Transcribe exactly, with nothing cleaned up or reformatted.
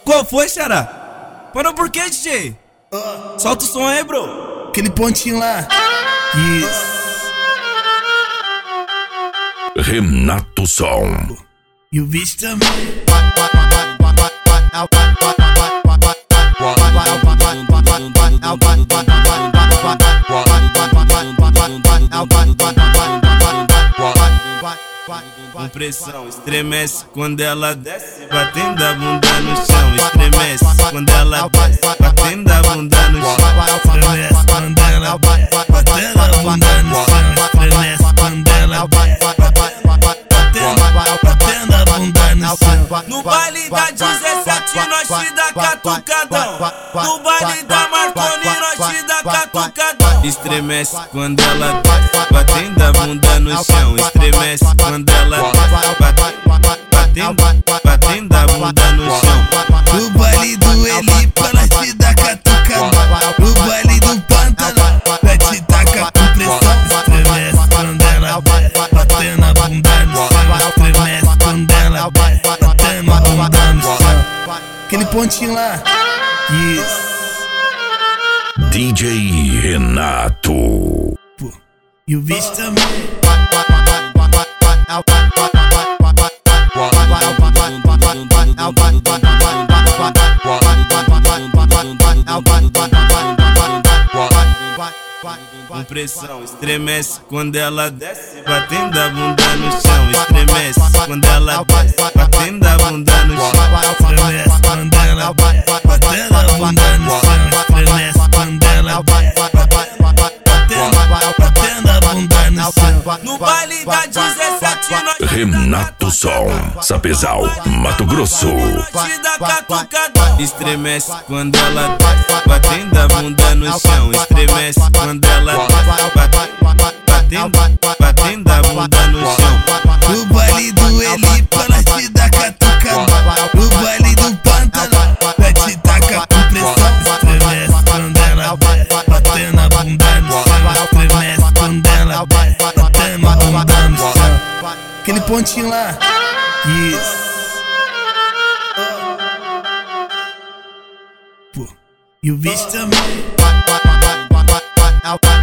Qual foi, xará? Parou por quê, D J? Uh, Solta o som aí, bro. Aquele pontinho lá. Isso. Renato Som. E o bicho também. Com pressão, estremece quando ela desce, batendo a bunda no chão. Estremece quando ela desce, batendo a bunda no chão. Estremece quando ela desce, batendo a bunda no chão. Estremece quando ela desce, batendo a bunda no chão. No baile da dezessete nós te dá catucadão. No baile da Marconi nós te dá catucadão. Estremece quando ela desce, batendo a bunda no chão. Estremece quando ela desce, batendo, batendo a bunda no chão. No baile do Elipa nós te dá catucadão. No baile do Pantala nós te taca com pressão. Estremece quando ela desce, batendo a bunda no chão. Estremece quando ela desce, batendo a bunda no chão. Aquele pontinho lá. Isso. D J Renato. Pô, e o bicho também. Com pressão, estremece quando ela desce, batendo a bunda no chão. Estremece quando ela desce, batendo a bunda no chão. Estremece quando ela desce, batendo a bunda no chão. Estremece quando ela desce, batendo a bunda no chão. No baile da dezessete nós Renato Som, Sapezal, Mato Grosso. te dá catucadão. Estremece quando ela desce, batendo a bunda no chão. Estremece quando ela desce, batendo, batendo a bunda no chão. No baile do Elipa nós te dá catucadão. No baile do Pantala nós te taca com pressão. Estremece quando ela desce, batendo a bunda no chão. Estremece quando ela desce, batendo a bunda no chão. Aquele pontinho lá. Isso. Pô, e o bicho também.